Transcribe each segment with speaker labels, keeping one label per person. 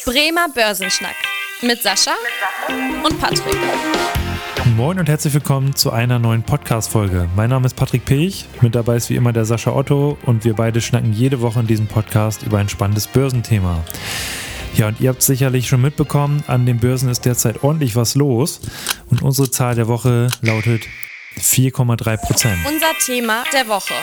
Speaker 1: Bremer Börsenschnack mit Sascha und Patrick.
Speaker 2: Moin und herzlich willkommen zu einer neuen Podcast-Folge. Mein Name ist Patrick Pech, mit dabei ist wie immer der Sascha Otto und wir beide schnacken jede Woche in diesem Podcast über ein spannendes Börsenthema. Ja, und ihr habt sicherlich schon mitbekommen, an den Börsen ist derzeit ordentlich was los und unsere Zahl der Woche lautet 4,3%.
Speaker 1: Unser Thema der Woche.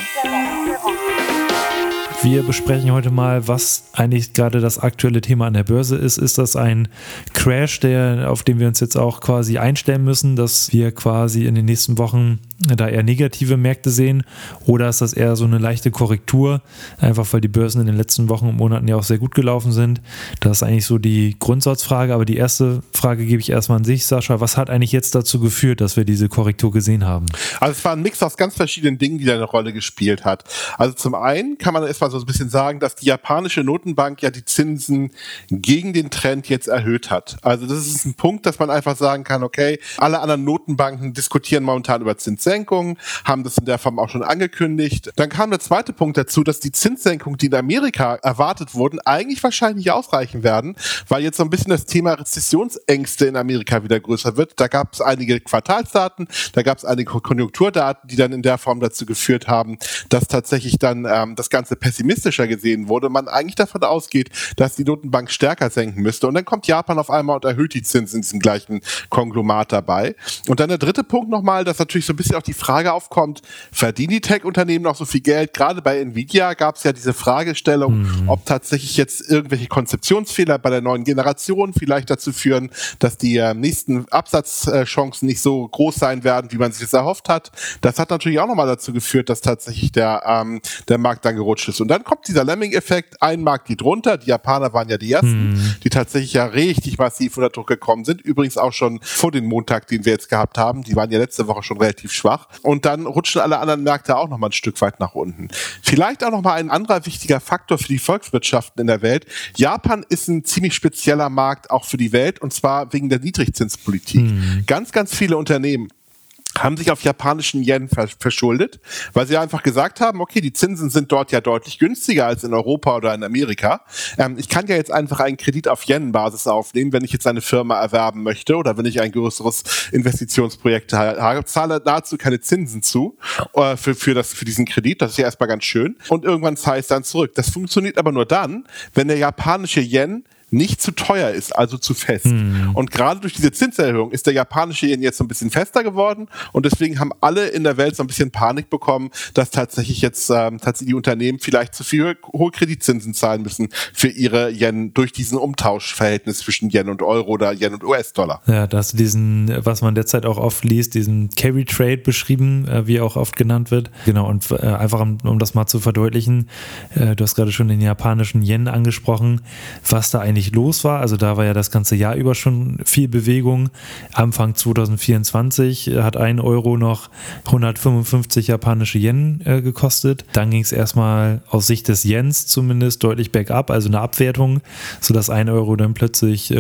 Speaker 2: Wir besprechen heute mal, was eigentlich gerade das aktuelle Thema an der Börse ist. Ist das ein Crash, auf den wir uns jetzt auch quasi einstellen müssen, dass wir quasi in den nächsten Wochen da eher negative Märkte sehen? Oder ist das eher so eine leichte Korrektur, einfach weil die Börsen in den letzten Wochen und Monaten ja auch sehr gut gelaufen sind? Das ist eigentlich so die Grundsatzfrage, aber die erste Frage gebe ich erstmal an sich, Sascha. Was hat eigentlich jetzt dazu geführt, dass wir diese Korrektur gesehen haben?
Speaker 3: Also es war ein Mix aus ganz verschiedenen Dingen, die da eine Rolle gespielt hat. Also zum einen kann man erstmal so ein bisschen sagen, dass die japanische Notenbank ja die Zinsen gegen den Trend jetzt erhöht hat. Also das ist ein Punkt, dass man einfach sagen kann, okay, alle anderen Notenbanken diskutieren momentan über Zinssenkungen, haben das in der Form auch schon angekündigt. Dann kam der zweite Punkt dazu, dass die Zinssenkungen, die in Amerika erwartet wurden, eigentlich wahrscheinlich nicht ausreichen werden, weil jetzt so ein bisschen das Thema Rezessionsängste in Amerika wieder größer wird. Da gab es einige Quartalsdaten, da gab es einige Konjunkturdaten, die dann in der Form dazu geführt haben, dass tatsächlich dann das Ganze pessimistischer gesehen wurde, man eigentlich davon ausgeht, dass die Notenbank stärker senken müsste. Und dann kommt Japan auf einmal und erhöht die Zinsen in diesem gleichen Konglomerat dabei. Und dann der dritte Punkt nochmal, dass natürlich so ein bisschen auch die Frage aufkommt, verdienen die Tech-Unternehmen noch so viel Geld? Gerade bei Nvidia gab es ja diese Fragestellung, ob tatsächlich jetzt irgendwelche Konzeptionsfehler bei der neuen Generation vielleicht dazu führen, dass die nächsten Absatzchancen nicht so groß sein werden, wie man sich das erhofft hat. Das hat natürlich auch nochmal dazu geführt, dass tatsächlich der Markt dann gerutscht ist. Und dann kommt dieser Lemming-Effekt, ein Markt geht runter, die Japaner waren ja die ersten, die tatsächlich ja richtig massiv unter Druck gekommen sind, übrigens auch schon vor dem Montag, den wir jetzt gehabt haben, die waren ja letzte Woche schon relativ schwach und dann rutschen alle anderen Märkte auch nochmal ein Stück weit nach unten. Vielleicht auch nochmal ein anderer wichtiger Faktor für die Volkswirtschaften in der Welt. Japan ist ein ziemlich spezieller Markt auch für die Welt und zwar wegen der Niedrigzinspolitik. Ganz, ganz viele Unternehmen haben sich auf japanischen Yen verschuldet, weil sie einfach gesagt haben, okay, die Zinsen sind dort ja deutlich günstiger als in Europa oder in Amerika. Ich kann ja jetzt einfach einen Kredit auf Yen-Basis aufnehmen, wenn ich jetzt eine Firma erwerben möchte oder wenn ich ein größeres Investitionsprojekt habe, zahle nahezu keine Zinsen zu für diesen Kredit. Das ist ja erstmal ganz schön. Und irgendwann zahle ich es dann zurück. Das funktioniert aber nur dann, wenn der japanische Yen nicht zu teuer ist, also zu fest. Und gerade durch diese Zinserhöhung ist der japanische Yen jetzt so ein bisschen fester geworden und deswegen haben alle in der Welt so ein bisschen Panik bekommen, dass tatsächlich jetzt die Unternehmen vielleicht zu viel hohe Kreditzinsen zahlen müssen für ihre Yen durch diesen Umtauschverhältnis zwischen Yen und Euro oder Yen und US-Dollar.
Speaker 2: Ja, da hast du diesen, was man derzeit auch oft liest, diesen Carry Trade beschrieben, wie er auch oft genannt wird. Genau, und einfach um das mal zu verdeutlichen, du hast gerade schon den japanischen Yen angesprochen, was da eigentlich los war. Also da war ja das ganze Jahr über schon viel Bewegung. Anfang 2024 hat 1 Euro noch 155 japanische Yen gekostet. Dann ging es erstmal aus Sicht des Yens zumindest deutlich bergab, also eine Abwertung, sodass 1 Euro dann plötzlich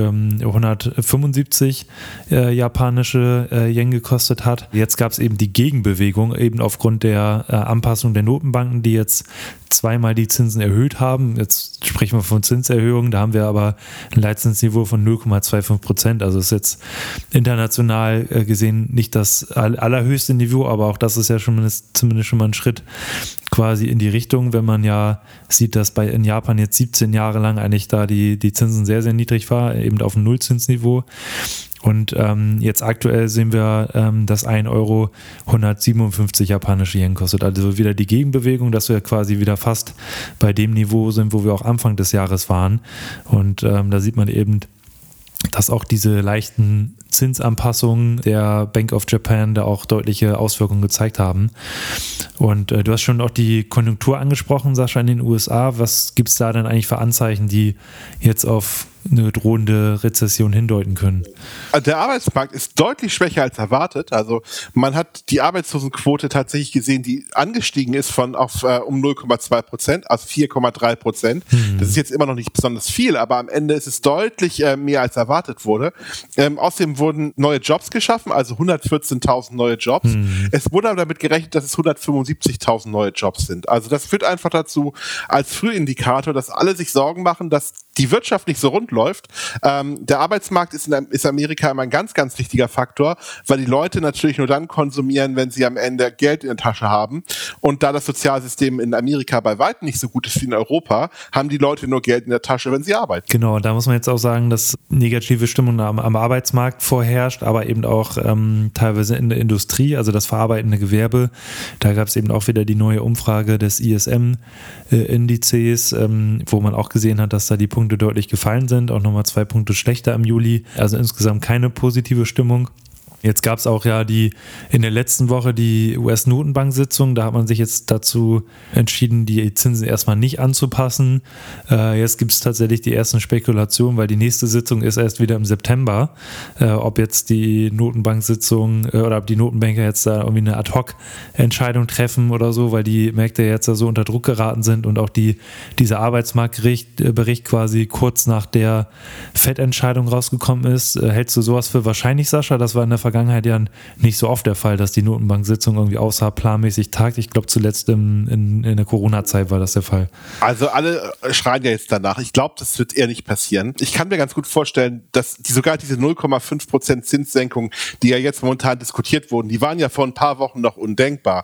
Speaker 2: 175 japanische Yen gekostet hat. Jetzt gab es eben die Gegenbewegung, eben aufgrund der Anpassung der Notenbanken, die jetzt zweimal die Zinsen erhöht haben. Jetzt sprechen wir von Zinserhöhungen, da haben wir aber ein Leitzinsniveau von 0,25%. Also ist jetzt international gesehen nicht das allerhöchste Niveau, aber auch das ist ja zumindest schon mal ein Schritt quasi in die Richtung, wenn man ja sieht, dass in Japan jetzt 17 Jahre lang eigentlich da die Zinsen sehr, sehr niedrig war, eben auf dem Nullzinsniveau. Und jetzt aktuell sehen wir, dass 1 Euro 157 japanische Yen kostet. Also wieder die Gegenbewegung, dass wir quasi wieder fast bei dem Niveau sind, wo wir auch Anfang des Jahres waren. Und da sieht man eben, dass auch diese leichten Zinsanpassungen der Bank of Japan da auch deutliche Auswirkungen gezeigt haben. Und du hast schon auch die Konjunktur angesprochen, Sascha, in den USA. Was gibt es da denn eigentlich für Anzeichen, die jetzt auf eine drohende Rezession hindeuten können?
Speaker 3: Der Arbeitsmarkt ist deutlich schwächer als erwartet. Also man hat die Arbeitslosenquote tatsächlich gesehen, die angestiegen ist um 0,2%, also 4,3%. Das ist jetzt immer noch nicht besonders viel, aber am Ende ist es deutlich mehr als erwartet wurde. Außerdem wurden neue Jobs geschaffen, also 114.000 neue Jobs. Es wurde aber damit gerechnet, dass es 175.000 neue Jobs sind. Also das führt einfach dazu, als Frühindikator, dass alle sich Sorgen machen, dass die Wirtschaft nicht so rund läuft. Der Arbeitsmarkt ist Amerika immer ein ganz, ganz wichtiger Faktor, weil die Leute natürlich nur dann konsumieren, wenn sie am Ende Geld in der Tasche haben. Und da das Sozialsystem in Amerika bei weitem nicht so gut ist wie in Europa, haben die Leute nur Geld in der Tasche, wenn sie arbeiten.
Speaker 2: Genau, und da muss man jetzt auch sagen, dass negative Stimmung am Arbeitsmarkt vorherrscht, aber eben auch teilweise in der Industrie, also das verarbeitende Gewerbe. Da gab es eben auch wieder die neue Umfrage des ISM-Indizes, wo man auch gesehen hat, dass da die Punkte deutlich gefallen sind, auch nochmal 2 Punkte schlechter im Juli. Also insgesamt keine positive Stimmung. Jetzt gab es auch ja in der letzten Woche die US-Notenbank-Sitzung, da hat man sich jetzt dazu entschieden, die Zinsen erstmal nicht anzupassen. Jetzt gibt es tatsächlich die ersten Spekulationen, weil die nächste Sitzung ist erst wieder im September, ob jetzt die Notenbank-Sitzung oder ob die Notenbanker jetzt da irgendwie eine Ad-Hoc-Entscheidung treffen oder so, weil die Märkte jetzt da so unter Druck geraten sind und auch dieser Arbeitsmarktbericht quasi kurz nach der FED-Entscheidung rausgekommen ist. Hältst du sowas für wahrscheinlich, Sascha? Das war in der Vergangenheit ja nicht so oft der Fall, dass die Notenbank-Sitzung irgendwie außerplanmäßig tagt. Ich glaube, zuletzt in der Corona-Zeit war das der Fall.
Speaker 3: Also alle schreien ja jetzt danach. Ich glaube, das wird eher nicht passieren. Ich kann mir ganz gut vorstellen, dass sogar diese 0,5% Zinssenkung, die ja jetzt momentan diskutiert wurden, die waren ja vor ein paar Wochen noch undenkbar.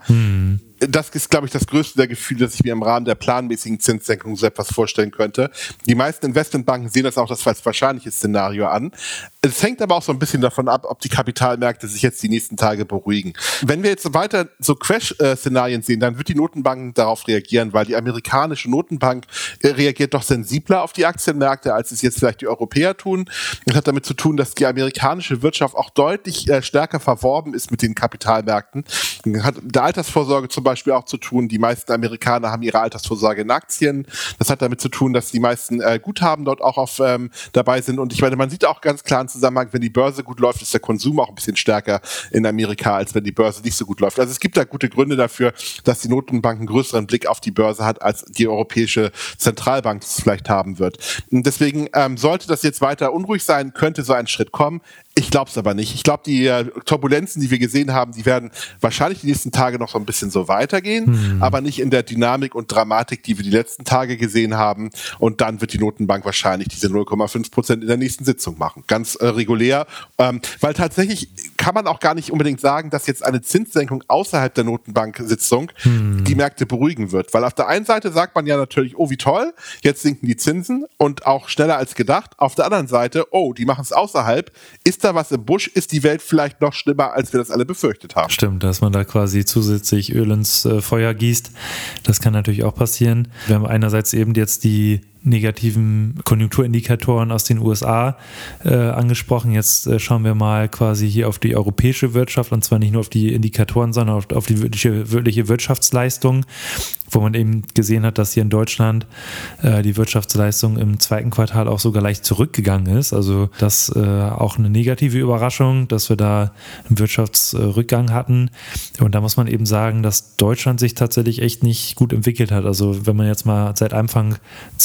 Speaker 3: Das ist, glaube ich, das größte der Gefühle, dass ich mir im Rahmen der planmäßigen Zinssenkung so etwas vorstellen könnte. Die meisten Investmentbanken sehen das auch als wahrscheinliches Szenario an. Es hängt aber auch so ein bisschen davon ab, ob die Kapitalmärkte sich jetzt die nächsten Tage beruhigen. Wenn wir jetzt weiter so Crash-Szenarien sehen, dann wird die Notenbank darauf reagieren, weil die amerikanische Notenbank reagiert doch sensibler auf die Aktienmärkte, als es jetzt vielleicht die Europäer tun. Das hat damit zu tun, dass die amerikanische Wirtschaft auch deutlich stärker verworben ist mit den Kapitalmärkten. Hat mit der Altersvorsorge zum Beispiel auch zu tun. Die meisten Amerikaner haben ihre Altersvorsorge in Aktien. Das hat damit zu tun, dass die meisten Guthaben dort auch dabei sind. Und ich meine, man sieht auch ganz klar einen Zusammenhang, wenn die Börse gut läuft, ist der Konsum auch ein bisschen stärker in Amerika, als wenn die Börse nicht so gut läuft. Also es gibt da gute Gründe dafür, dass die Notenbank einen größeren Blick auf die Börse hat, als die Europäische Zentralbank es vielleicht haben wird. Und deswegen sollte das jetzt weiter unruhig sein, könnte so ein Schritt kommen. Ich glaube es aber nicht. Ich glaube, die Turbulenzen, die wir gesehen haben, die werden wahrscheinlich die nächsten Tage noch so ein bisschen so weitergehen, aber nicht in der Dynamik und Dramatik, die wir die letzten Tage gesehen haben. Und dann wird die Notenbank wahrscheinlich diese 0,5% in der nächsten Sitzung machen. Ganz regulär. Weil tatsächlich kann man auch gar nicht unbedingt sagen, dass jetzt eine Zinssenkung außerhalb der Notenbank-Sitzung die Märkte beruhigen wird. Weil auf der einen Seite sagt man ja natürlich, oh wie toll, jetzt sinken die Zinsen und auch schneller als gedacht. Auf der anderen Seite, oh, die machen es außerhalb. Ist da was im Busch? Ist die Welt vielleicht noch schlimmer, als wir das alle befürchtet haben?
Speaker 2: Stimmt, dass man da quasi zusätzlich Öl ins Feuer gießt. Das kann natürlich auch passieren. Wir haben einerseits eben jetzt die negativen Konjunkturindikatoren aus den USA angesprochen. Jetzt schauen wir mal quasi hier auf die europäische Wirtschaft, und zwar nicht nur auf die Indikatoren, sondern auf die wirkliche Wirtschaftsleistung, wo man eben gesehen hat, dass hier in Deutschland die Wirtschaftsleistung im zweiten Quartal auch sogar leicht zurückgegangen ist. Also das auch eine negative Überraschung, dass wir da einen Wirtschaftsrückgang hatten. Und da muss man eben sagen, dass Deutschland sich tatsächlich echt nicht gut entwickelt hat. Also wenn man jetzt mal seit Anfang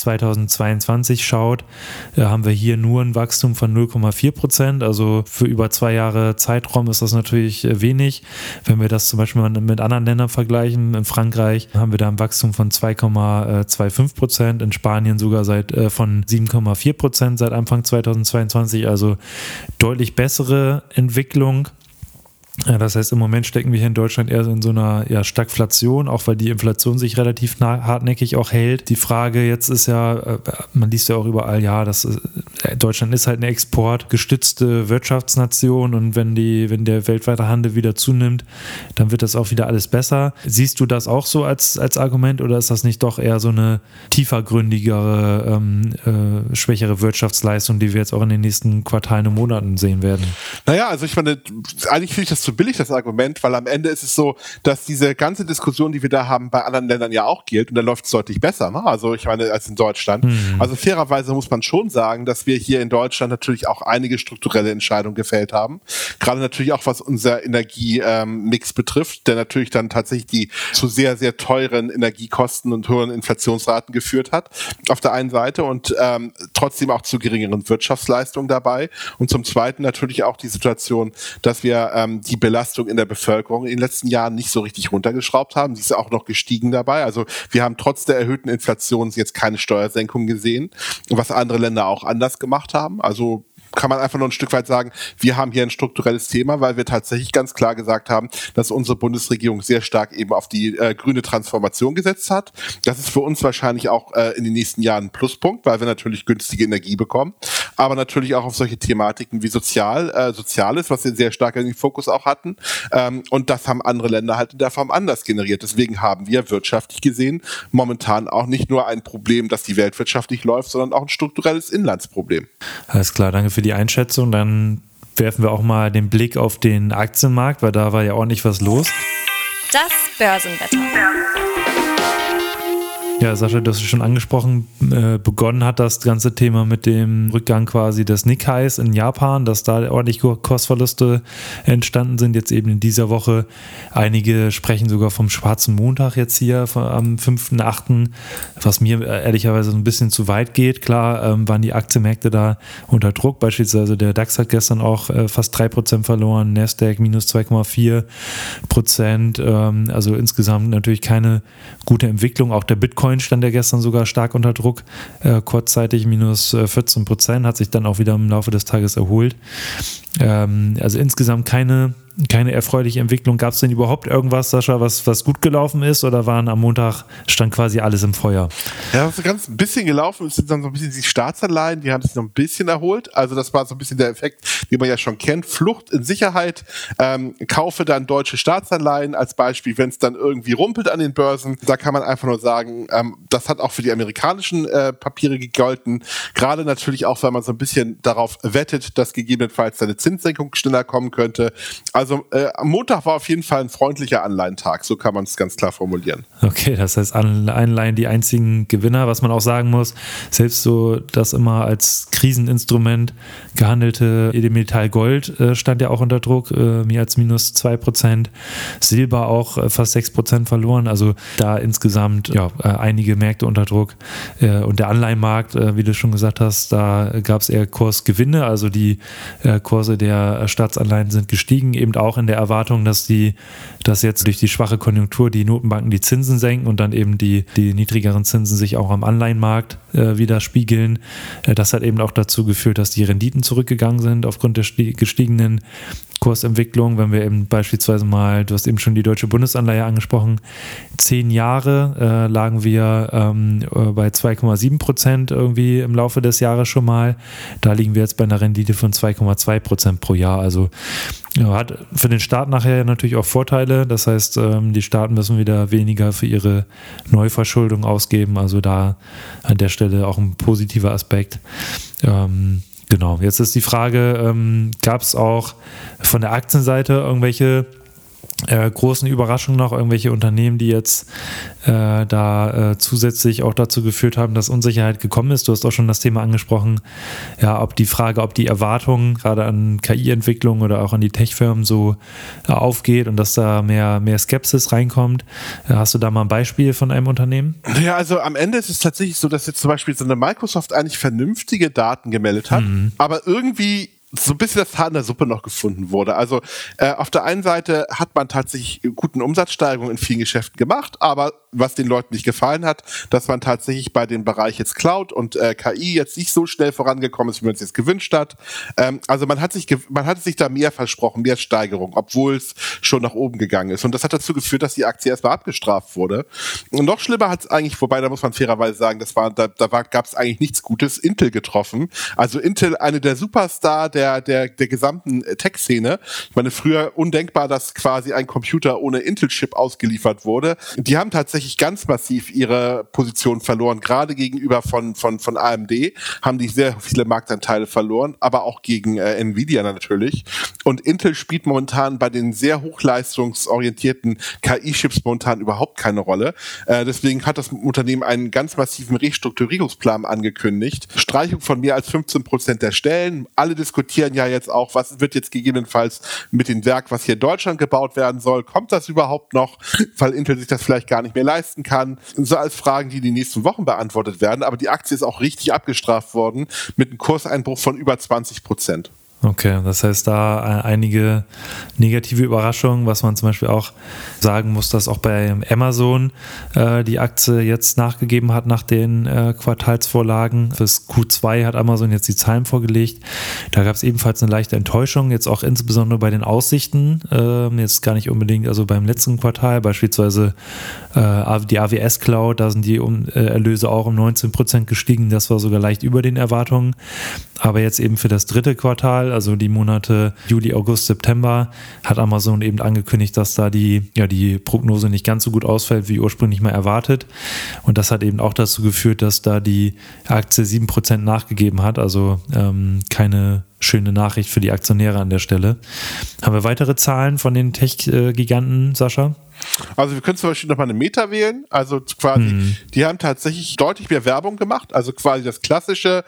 Speaker 2: 2022 schaut, haben wir hier nur ein Wachstum von 0,4%. Also für über 2 Jahre Zeitraum ist das natürlich wenig. Wenn wir das zum Beispiel mit anderen Ländern vergleichen, in Frankreich haben wir da ein Wachstum von 2,25%, in Spanien sogar von 7,4% seit Anfang 2022, also deutlich bessere Entwicklung. Das heißt, im Moment stecken wir hier in Deutschland eher in so einer Stagflation, auch weil die Inflation sich relativ hartnäckig auch hält. Die Frage jetzt ist ja, man liest ja auch überall, Deutschland ist halt eine exportgestützte Wirtschaftsnation, und wenn der weltweite Handel wieder zunimmt, dann wird das auch wieder alles besser. Siehst du das auch so als Argument, oder ist das nicht doch eher so eine tiefergründigere, schwächere Wirtschaftsleistung, die wir jetzt auch in den nächsten Quartalen und Monaten sehen werden?
Speaker 3: Naja, also ich meine, eigentlich finde ich das zu billig, das Argument, weil am Ende ist es so, dass diese ganze Diskussion, die wir da haben, bei anderen Ländern ja auch gilt, und da läuft es deutlich besser, ne? Also ich meine, als in Deutschland. Also fairerweise muss man schon sagen, dass wir hier in Deutschland natürlich auch einige strukturelle Entscheidungen gefällt haben. Gerade natürlich auch, was unser Energiemix betrifft, der natürlich dann tatsächlich die zu sehr, sehr teuren Energiekosten und höheren Inflationsraten geführt hat. Auf der einen Seite und trotzdem auch zu geringeren Wirtschaftsleistungen dabei. Und zum Zweiten natürlich auch die Situation, dass wir die Belastung in der Bevölkerung in den letzten Jahren nicht so richtig runtergeschraubt haben. Sie ist auch noch gestiegen dabei. Also wir haben trotz der erhöhten Inflation jetzt keine Steuersenkung gesehen, was andere Länder auch anders gemacht haben. Also kann man einfach nur ein Stück weit sagen, wir haben hier ein strukturelles Thema, weil wir tatsächlich ganz klar gesagt haben, dass unsere Bundesregierung sehr stark eben auf die grüne Transformation gesetzt hat. Das ist für uns wahrscheinlich auch in den nächsten Jahren ein Pluspunkt, weil wir natürlich günstige Energie bekommen, aber natürlich auch auf solche Thematiken wie Soziales, was wir sehr stark in den Fokus auch hatten. Und das haben andere Länder halt in der Form anders generiert. Deswegen haben wir wirtschaftlich gesehen momentan auch nicht nur ein Problem, dass die Weltwirtschaft nicht läuft, sondern auch ein strukturelles Inlandsproblem.
Speaker 2: Alles klar, danke für die Einschätzung. Dann werfen wir auch mal den Blick auf den Aktienmarkt, weil da war ja ordentlich was los.
Speaker 1: Das Börsenwetter.
Speaker 2: Ja, Sascha, du hast es schon angesprochen, begonnen hat das ganze Thema mit dem Rückgang quasi des Nikkais in Japan, dass da ordentlich Kursverluste entstanden sind, jetzt eben in dieser Woche. Einige sprechen sogar vom schwarzen Montag jetzt hier am 5.8., was mir ehrlicherweise ein bisschen zu weit geht. Klar waren die Aktienmärkte da unter Druck, beispielsweise der DAX hat gestern auch fast 3% verloren, Nasdaq minus 2,4%, also insgesamt natürlich keine gute Entwicklung, auch der Bitcoin stand ja gestern sogar stark unter Druck, kurzzeitig minus 14%, hat sich dann auch wieder im Laufe des Tages erholt. Also insgesamt keine erfreuliche Entwicklung. Gab es denn überhaupt irgendwas, Sascha, was gut gelaufen ist, oder waren am Montag, stand quasi alles im Feuer?
Speaker 3: Ja, was ganz ein bisschen gelaufen ist, sind dann so ein bisschen die Staatsanleihen, die haben sich noch ein bisschen erholt. Also das war so ein bisschen der Effekt, den man ja schon kennt. Flucht in Sicherheit, kaufe dann deutsche Staatsanleihen als Beispiel, wenn es dann irgendwie rumpelt an den Börsen. Da kann man einfach nur sagen, das hat auch für die amerikanischen Papiere gegolten. Gerade natürlich auch, weil man so ein bisschen darauf wettet, dass gegebenenfalls eine Zinssenkung schneller kommen könnte. Also am Montag war auf jeden Fall ein freundlicher Anleihentag, so kann man es ganz klar formulieren.
Speaker 2: Okay, das heißt Anleihen die einzigen Gewinner, was man auch sagen muss, selbst so das immer als Kriseninstrument gehandelte Edelmetall Gold stand ja auch unter Druck, mehr als minus 2%, Silber auch fast 6% verloren, also da insgesamt einige Märkte unter Druck und der Anleihenmarkt, wie du schon gesagt hast, da gab es eher Kursgewinne, also die Kurse der Staatsanleihen sind gestiegen, eben auch in der Erwartung, dass jetzt durch die schwache Konjunktur die Notenbanken die Zinsen senken und dann eben die niedrigeren Zinsen sich auch am Anleihenmarkt widerspiegeln. Das hat eben auch dazu geführt, dass die Renditen zurückgegangen sind aufgrund der gestiegenen Kursentwicklung. Wenn wir eben beispielsweise mal, du hast eben schon die Deutsche Bundesanleihe angesprochen, 10 Jahre lagen wir bei 2,7% irgendwie im Laufe des Jahres schon mal. Da liegen wir jetzt bei einer Rendite von 2,2% pro Jahr. Also hat für den Staat nachher natürlich auch Vorteile. Das heißt, die Staaten müssen wieder weniger für ihre Neuverschuldung ausgeben. Also da an der Stelle auch ein positiver Aspekt. Genau, jetzt ist die Frage, gab es auch von der Aktienseite irgendwelche großen Überraschungen noch, irgendwelche Unternehmen, die jetzt zusätzlich auch dazu geführt haben, dass Unsicherheit gekommen ist? Du hast auch schon das Thema angesprochen, ja, ob die Erwartungen gerade an KI-Entwicklung oder auch an die Tech-Firmen so aufgeht und dass da mehr Skepsis reinkommt. Hast du da mal ein Beispiel von einem Unternehmen?
Speaker 3: Ja, also am Ende ist es tatsächlich so, dass jetzt zum Beispiel so eine Microsoft eigentlich vernünftige Daten gemeldet hat, aber irgendwie so ein bisschen das Haar in der Suppe noch gefunden wurde. Also auf der einen Seite hat man tatsächlich guten Umsatzsteigerungen in vielen Geschäften gemacht, aber was den Leuten nicht gefallen hat, dass man tatsächlich bei dem Bereich jetzt Cloud und KI jetzt nicht so schnell vorangekommen ist, wie man es jetzt gewünscht hat. Also man hat sich da mehr versprochen, mehr Steigerung, obwohl es schon nach oben gegangen ist. Und das hat dazu geführt, dass die Aktie erstmal abgestraft wurde. Und noch schlimmer hat es eigentlich, wobei da muss man fairerweise sagen, gab es eigentlich nichts Gutes, Intel getroffen. Also Intel, eine der Superstar der gesamten Tech-Szene. Ich meine, früher undenkbar, dass quasi ein Computer ohne Intel-Chip ausgeliefert wurde. Die haben tatsächlich ganz massiv ihre Position verloren, gerade gegenüber von AMD haben die sehr viele Marktanteile verloren, aber auch gegen Nvidia natürlich. Und Intel spielt momentan bei den sehr hochleistungsorientierten KI-Chips momentan überhaupt keine Rolle. Deswegen hat das Unternehmen einen ganz massiven Restrukturierungsplan angekündigt. Streichung von mehr als 15% der Stellen. Alle diskutieren ja jetzt auch, was wird jetzt gegebenenfalls mit dem Werk, was hier in Deutschland gebaut werden soll. Kommt das überhaupt noch? Weil Intel sich das vielleicht gar nicht mehr leisten kann. So als Fragen, die in den nächsten Wochen beantwortet werden. Aber die Aktie ist auch richtig abgestraft worden mit einem Kurseinbruch von über 20%.
Speaker 2: Okay, das heißt, da einige negative Überraschungen, was man zum Beispiel auch sagen muss, dass auch bei Amazon die Aktie jetzt nachgegeben hat nach den Quartalsvorlagen. Fürs Q2 hat Amazon jetzt die Zahlen vorgelegt. Da gab es ebenfalls eine leichte Enttäuschung, jetzt auch insbesondere bei den Aussichten. Jetzt gar nicht unbedingt, also beim letzten Quartal, beispielsweise die AWS Cloud, da sind die Erlöse auch um 19% gestiegen. Das war sogar leicht über den Erwartungen. Aber jetzt eben für das dritte Quartal, also die Monate Juli, August, September, hat Amazon eben angekündigt, dass da die Prognose nicht ganz so gut ausfällt, wie ursprünglich mal erwartet. Und das hat eben auch dazu geführt, dass da die Aktie 7% nachgegeben hat. Also keine schöne Nachricht für die Aktionäre an der Stelle. Haben wir weitere Zahlen von den Tech-Giganten, Sascha?
Speaker 3: Also wir können zum Beispiel nochmal eine Meta wählen, also quasi, die haben tatsächlich deutlich mehr Werbung gemacht, also quasi das klassische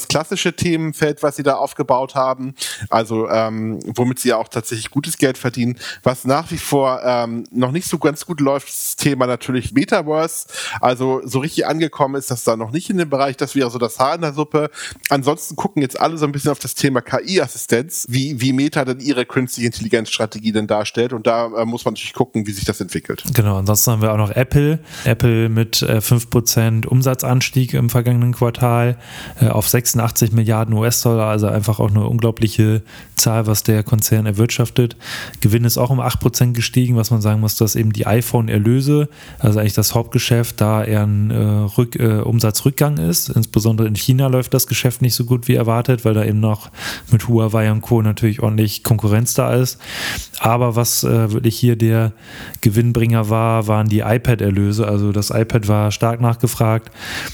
Speaker 3: Themenfeld, was sie da aufgebaut haben, also womit sie ja auch tatsächlich gutes Geld verdienen. Was nach wie vor noch nicht so ganz gut läuft, das Thema natürlich Metaverse, also so richtig angekommen ist das da noch nicht in dem Bereich, das wäre so das Haar in der Suppe. Ansonsten gucken jetzt alle so ein bisschen auf das Thema KI-Assistenz, wie Meta denn ihre künstliche Intelligenzstrategie denn darstellt, und da muss man natürlich gucken, wie sich das entwickelt.
Speaker 2: Genau, ansonsten haben wir auch noch Apple mit 5% Umsatzanstieg im vergangenen Quartal auf 86 Milliarden US-Dollar, also einfach auch eine unglaubliche Zahl, was der Konzern erwirtschaftet. Gewinn ist auch um 8% gestiegen, was man sagen muss, dass eben die iPhone-Erlöse, also eigentlich das Hauptgeschäft, da eher ein Umsatzrückgang ist. Insbesondere in China läuft das Geschäft nicht so gut wie erwartet, weil da eben noch mit Huawei und Co. natürlich ordentlich Konkurrenz da ist. Aber was wirklich hier der Gewinnbringer waren die iPad-Erlöse. Also das iPad war stark nachgefragt.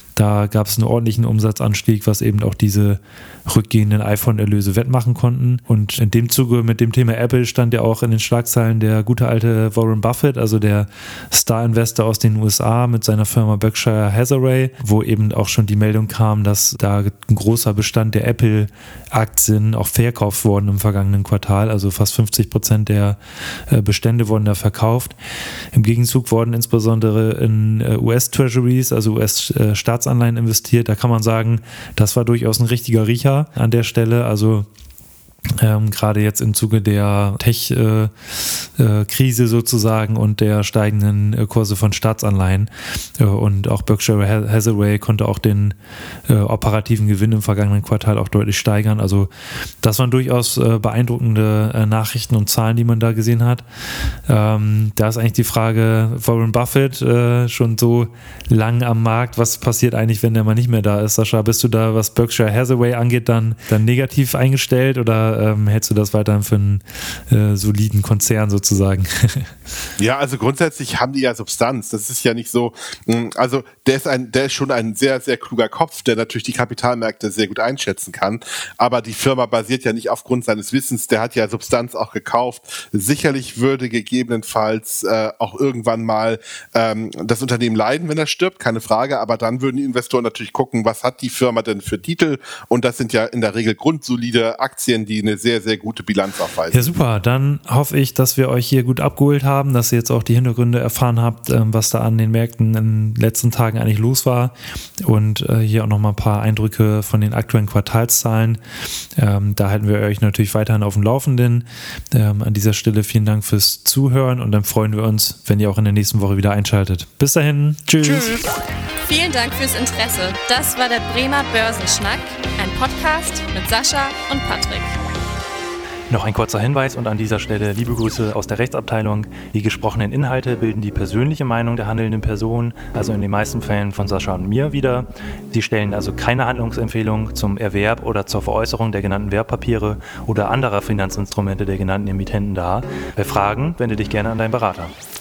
Speaker 2: Da gab es einen ordentlichen Umsatzanstieg, was eben auch diese rückgehenden iPhone-Erlöse wettmachen konnten. Und in dem Zuge mit dem Thema Apple stand ja auch in den Schlagzeilen der gute alte Warren Buffett, also der Star-Investor aus den USA mit seiner Firma Berkshire Hathaway, wo eben auch schon die Meldung kam, dass da ein großer Bestand der Apple-Aktien auch verkauft wurden im vergangenen Quartal. Also fast 50% der Bestände wurden da verkauft. Im Gegenzug wurden insbesondere in US-Treasuries, also US-Staatsanleihen investiert. Da kann man sagen, das war durchaus ein richtiger Riecher an der Stelle. Also gerade jetzt im Zuge der Tech-Krise sozusagen und der steigenden Kurse von Staatsanleihen. Und auch Berkshire Hathaway konnte auch den operativen Gewinn im vergangenen Quartal auch deutlich steigern. Also das waren durchaus beeindruckende Nachrichten und Zahlen, die man da gesehen hat. Da ist eigentlich die Frage, Warren Buffett schon so lang am Markt, was passiert eigentlich, wenn der mal nicht mehr da ist? Sascha, bist du da, was Berkshire Hathaway angeht, dann negativ eingestellt oder hältst du das weiterhin für einen soliden Konzern sozusagen?
Speaker 3: Ja, also grundsätzlich haben die ja Substanz. Das ist ja nicht so, also der ist schon ein sehr, sehr kluger Kopf, der natürlich die Kapitalmärkte sehr gut einschätzen kann. Aber die Firma basiert ja nicht aufgrund seines Wissens, der hat ja Substanz auch gekauft. Sicherlich würde gegebenenfalls auch irgendwann mal das Unternehmen leiden, wenn er stirbt, keine Frage. Aber dann würden die Investoren natürlich gucken, was hat die Firma denn für Titel? Und das sind ja in der Regel grundsolide Aktien, die eine sehr, sehr gute Bilanz aufweisen.
Speaker 2: Ja, super. Dann hoffe ich, dass wir euch hier gut abgeholt haben, dass ihr jetzt auch die Hintergründe erfahren habt, was da an den Märkten in den letzten Tagen eigentlich los war, und hier auch nochmal ein paar Eindrücke von den aktuellen Quartalszahlen. Da halten wir euch natürlich weiterhin auf dem Laufenden. An dieser Stelle vielen Dank fürs Zuhören, und dann freuen wir uns, wenn ihr auch in der nächsten Woche wieder einschaltet. Bis dahin. Tschüss.
Speaker 1: Vielen Dank fürs Interesse. Das war der Bremer Börsenschnack, ein Podcast mit Sascha und Patrick.
Speaker 4: Noch ein kurzer Hinweis und an dieser Stelle liebe Grüße aus der Rechtsabteilung. Die gesprochenen Inhalte bilden die persönliche Meinung der handelnden Person, also in den meisten Fällen von Sascha und mir wider. Sie stellen also keine Handlungsempfehlung zum Erwerb oder zur Veräußerung der genannten Wertpapiere oder anderer Finanzinstrumente der genannten Emittenten dar. Bei Fragen wende dich gerne an deinen Berater.